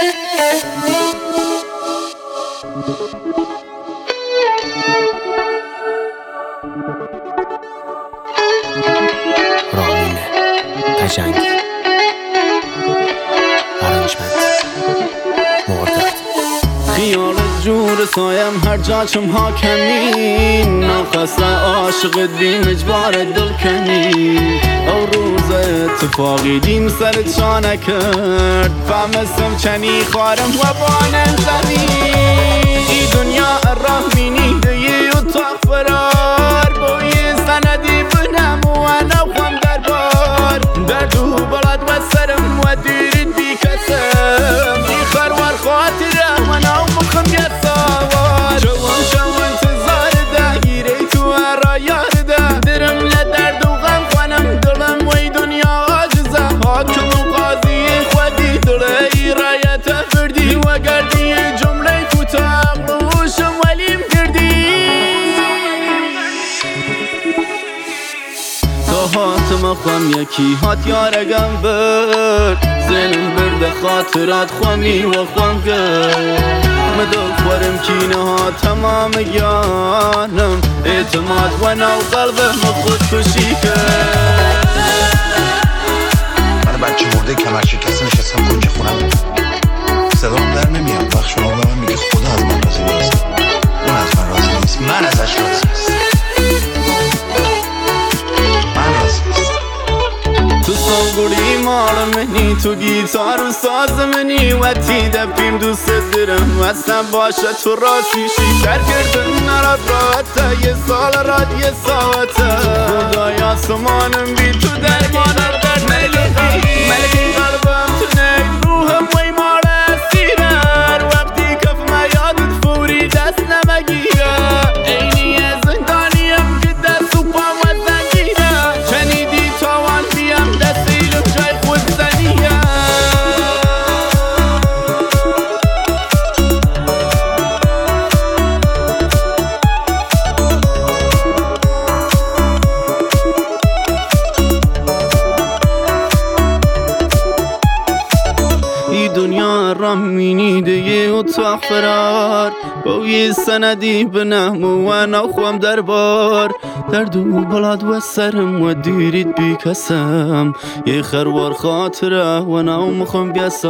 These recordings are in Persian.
رامین قشنگی ارنجمنت مردد خیال جور سایم هر جا چم حاکمی ناخسته عاشق دیم اجبار دل کنی او روز اتفاقی دیم سرت شانه کرد فهمستم چنی خارم و بانم زنی ای دنیا رحمینی دیگه اتاق فرار بوی سندی بنم و نوخم دربار دردو بلد و سرم و دیرید بی کسم ای خروار خاطره و نو مخم یه سوار شوان انتظار ده گیره تو هر یار ده درم لدرد و غم خانم دلم وی دنیا آجزه حاکم و قاضی خودی دله ای رایت فردی و گردی جمله کوتاه روشم ولیم کردی تا هاتم خوام یکی هات یارگم برد زنم برد خاطرات خوامی و خوام کرد مدل خورم کینه ها تمام گیانم اعتماد و نو قلبم خود کشی کرد من بچه مرده کمر شکسته نشستم کنج خونم صدام در نمیاد وقت شما به من میگه خدا از من راضی نیست اون از من راضی نیست من ازش راضی نیست من راضی نیست تو سوگوری مال منی تو گیتار و ساز منی و تی دپیم دوست درم اصلا باشه تو راستی شیکر کردن نراد راحته یه سال راد یه ساعته خدای آسمانم بی تو درمانم در ملکی قلبم تو نگ روحم وی مال اسیرر وقتی کفم یادت فوری دست نمگیره اینی زندانیم که دست و پام و زنگیره شنیدی تاوان بیم دست ایلم جای خود زنیه ای دنیا رامینی دیگه اتاق فرار با یه سندی بنم و نخوام دربار درد و بلاد و سرم و دیرید بی کسم یه خروار خاطره و نو مخوام بیسه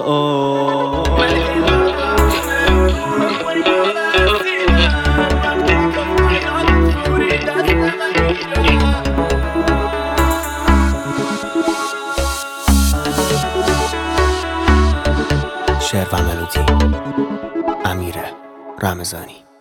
شعر و ملودی امیر رمضانی